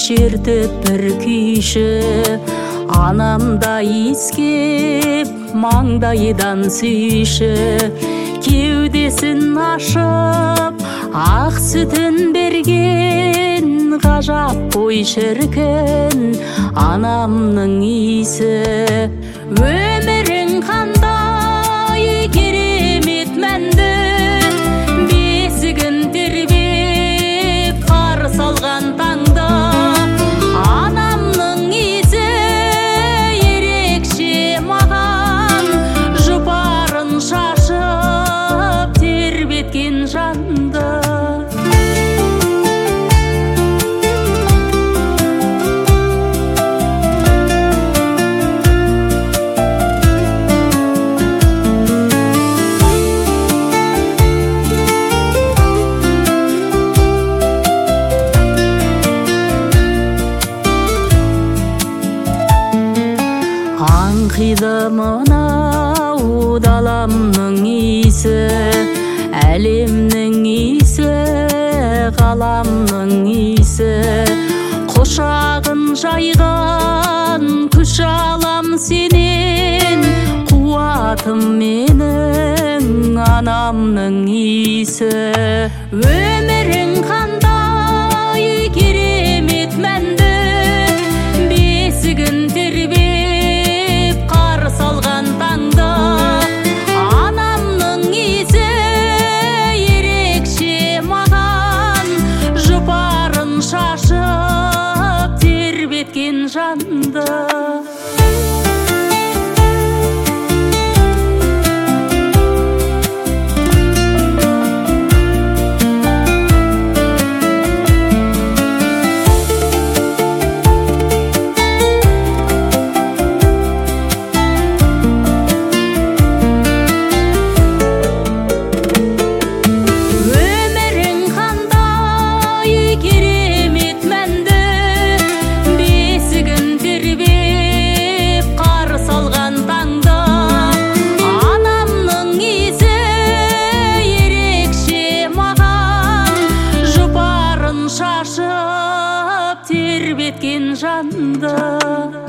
шертіп бір күйші, анамдай иіскеп маңдайдан сүйші. Кеудесін ашып ақ сүтін берген, ғажап қой шіркін анамның иісі. Өмірің қандай керемет мәнді, бесігін тербеп қарсы алған таңда. Анамның иісі ерекше маған, жұпарын шашып тербеткен жанды. Аңқиды мынау даламның иісі, әлемнің иісі, ғаламның иісі. Құшағын жайған күш алам сенен, қуатым менің анамның иісі. Өмірің қандай керемет мәнді, бесігін тербеп қарсы алған таңда. Анамның иісі ерекше маған, жұпарын шашып тербеткен жанды. Шашып тербеткен жанды.